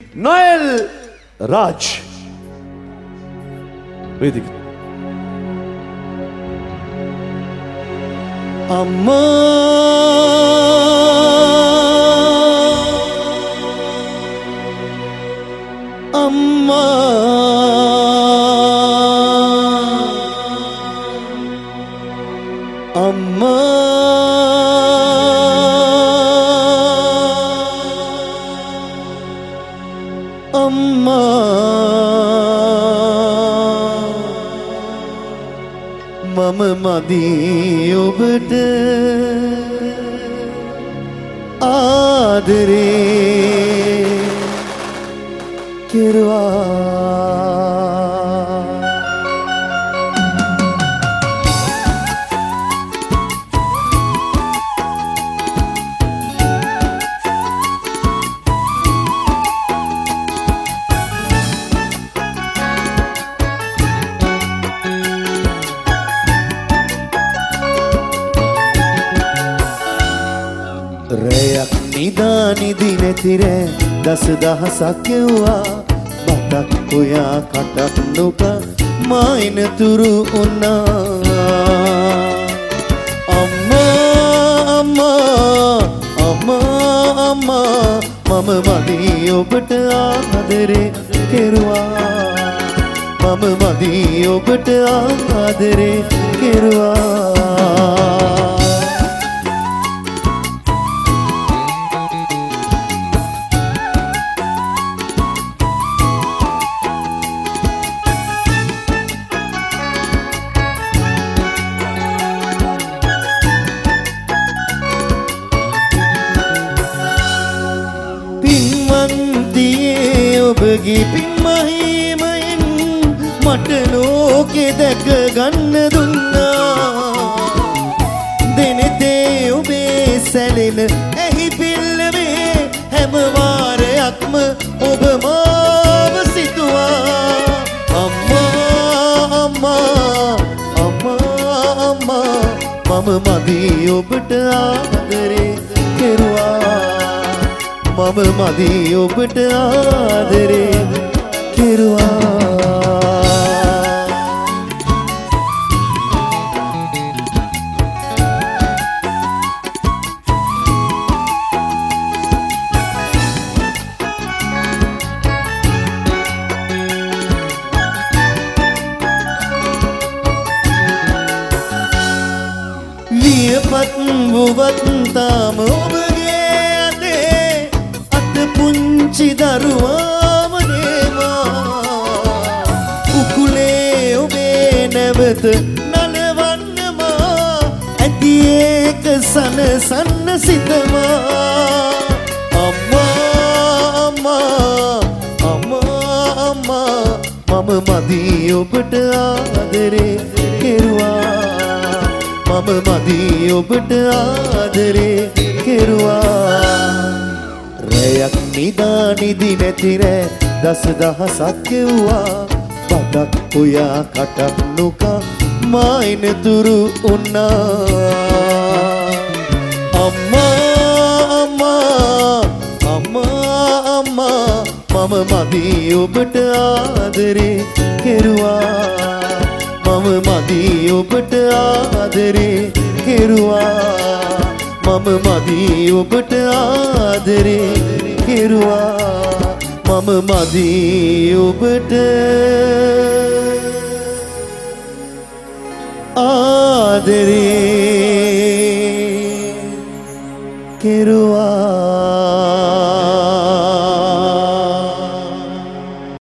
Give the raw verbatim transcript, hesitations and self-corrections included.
Noel Raj වේදික අම්මා මම මදි ඔබට ආදරේ කෙරුවා රැයක් නිදානිදි නැතිර දස දහසක් යවුවා බතක් කොයා කටක් නොකා මායිනතුරු උනා අම්මා අම්මා අම්මා අම්මා මම මදි ඔබට ආදරේ කෙරුවා මම මදි ඔබට ආදරේ කෙරුවා ඔබගේ පින්මහිමයෙන් මට ලෝකෙ දැක ගන්න දුන්නා දෙනෙතේ ඔබේ සැලෙන ඇහි පිල්ලමේ හැම වාරයක්ම ඔබ මාව සිතුවා අම්මා අම්මා අම්මා අම්මා මම මදි ඔබට ආදරේ කෙරුවා මම මදි ඔබට ආදරේ කෙරුවා වියපත් වුවත් තාම පුංචි දරුවාම නේවා උකුලේ ඔබේ නැවත නලවන්නමා ඇති ඒක සනසන්න සිතමා අම්මා අම්මා අම්මා අම්මා මම මදි ඔබට ආදරේ කෙරුවා මම මදි ඔබට ආදරේ කෙරුවා රැයක් නිදානිදි නැතිර දස දහසක් යවුවා බතක් කොයා කටක් නොකා මායිනතුරු උනා අම්මා අම්මා අම්මා අම්මා මම මදි ඔබට ආදරේ කෙරුවා මම මදි ඔබට ආදරේ කෙරුවා මම මදි ඔබට ආදරේ කෙරුවා මම මදි ඔබට ආදරේ කෙරුවා